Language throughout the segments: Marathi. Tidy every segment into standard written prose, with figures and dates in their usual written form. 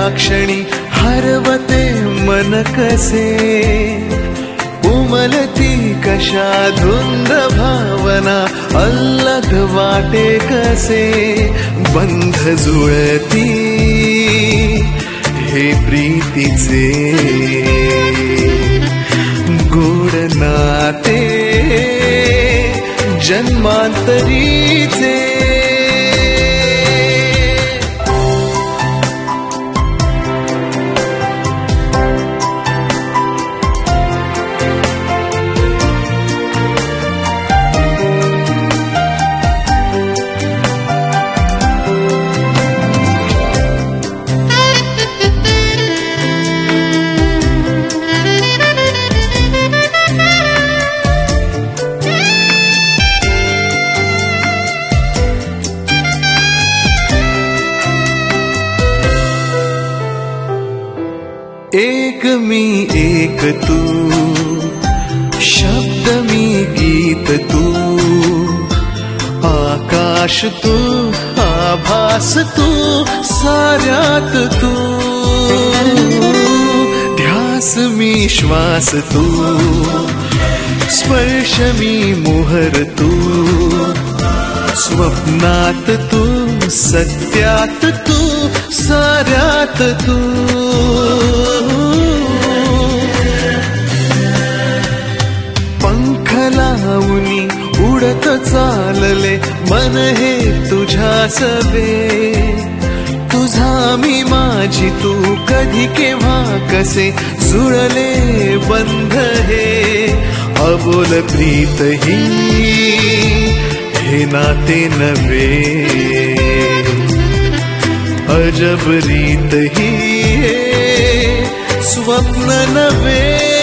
क्षणी हरवते मन कसे, उमलती कशा धुंद भावना अल्लग वाटे कसे, बंध जुळती हे प्रीतीचे गोड नाते जन्मांतरीचे. एक मी एक तू, शब्द मी गीत तू, आकाश तू आभास तू, साऱ्यात तू, ध्यास मी श्वास तू, स्पर्श मी मोहर तू, स्वप्नात तू सत्यात तू, साऱ्यात तू. पंख लावूनी उडत चालले मन हे तुझ्या सवे, तुझा मी माझी तू कधी केव्हा कसे जुळले बंध हे, अबोल प्रीत ही हे नाते नव्हे, अजब रीत ही हे स्वप्न नव्हे.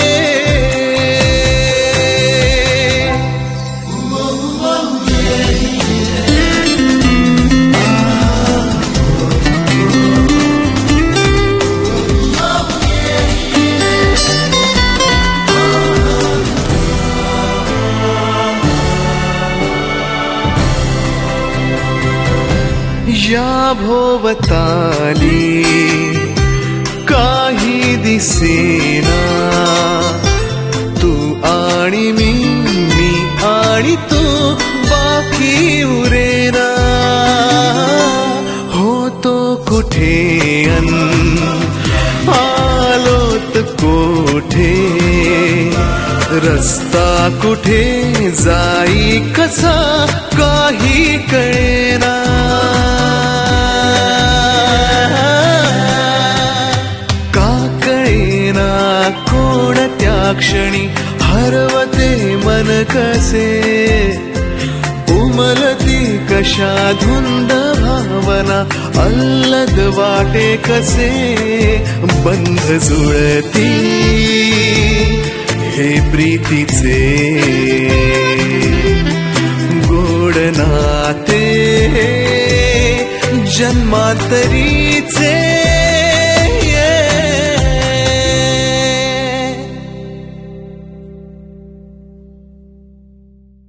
या भोवताली काही दिसेना, तू आणि मी आणि तू बाकी उरेना, होतो कुठे आलोत कोठे, रस्ता कुठे जाई कसा काही कळेना. कोणत्या क्षणी हरवते मन कसे, उमलती कशा धुंद भावना अल्लद वाटे कसे, बंध जुळती हे प्रीतीचे गोड नाते जन्मांतरीचे.